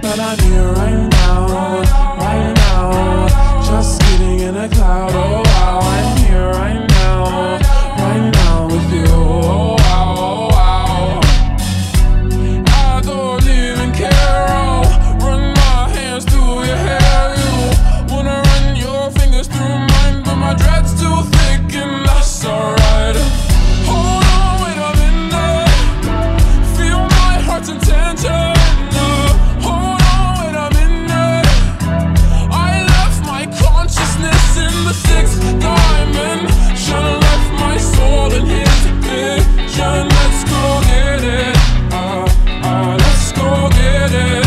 but I'm here right now, right now. Just sitting in a cloud, oh wow. I'm here right now, right now with you, oh wow, oh wow. I don't even care, I'll run my hands through your hair. You wanna run your fingers through mine, but my dread's too thick and that's alright. Hold on, wait a minute, feel my heart's intention. Hold on, wait a minute, I left my consciousness in the sixth dimension, left my soul in his vision. Let's go get it, let's go get it.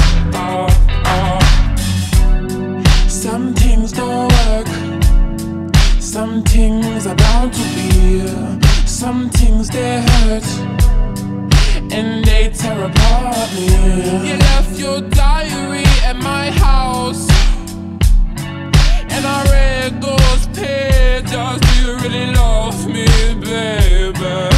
Some things don't work, some things are bound to be, some things they hurt and they tear apart me. You left your diary at my house and I read those pages. Do you really love me, baby?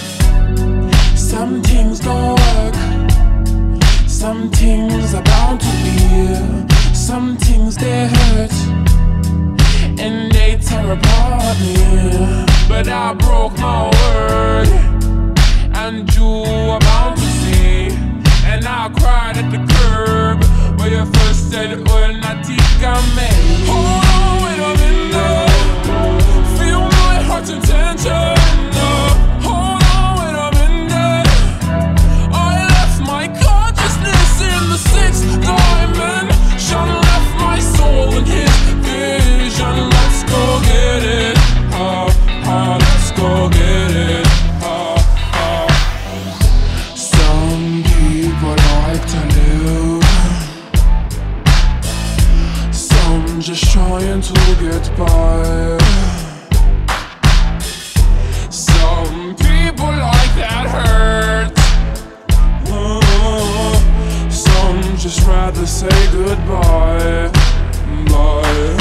Some things don't work, some things are bound to be, some things they hurt and they tear apart me. But I broke my word and you are bound to see, and I cried at the curb where you first said, "Well, natikame." Hold on, wait a minute, feel my heart's intention. Hold on, wait a minute, I left my consciousness in the sixth dimension, left my soul in his vision. Let's go get it, let's go get it. Some people like to live, some just trying to get by. Some people like that hurt, some just rather say goodbye, bye.